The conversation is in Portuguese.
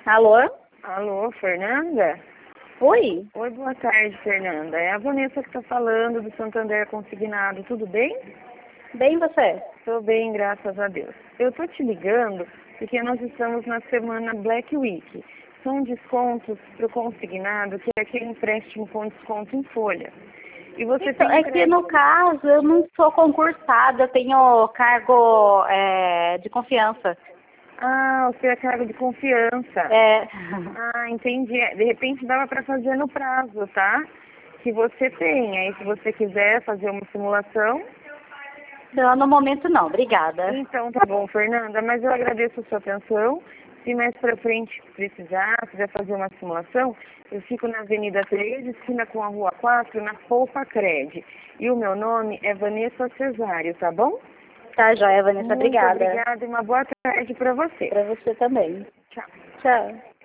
Alô? Alô, Fernanda? Oi? Oi, boa tarde, Fernanda. É a Vanessa que está falando do Santander Consignado. Tudo bem? Bem você? Estou bem, graças a Deus. Eu estou te ligando porque nós estamos na semana Black Week. São descontos para o consignado, que é aquele empréstimo com desconto em folha. E você Então, tem é que no caso eu não sou concursada, eu tenho cargo de confiança. Ah, você é cargo de confiança. É, Ah, entendi. De repente dava para fazer no prazo, tá? Que você tem. Aí se você quiser fazer uma simulação. não, no momento não, obrigada. Então tá bom, Fernanda, mas eu agradeço a sua atenção. Se mais pra frente precisar, quiser fazer uma simulação, eu fico na Avenida 3, esquina com a Rua 4, na Poupa Cred. E o meu nome é Vanessa Cesário, tá bom? Tá, joia, Vanessa, Muito obrigada. obrigada e uma boa tarde para você. Para você também. Tchau. Tchau.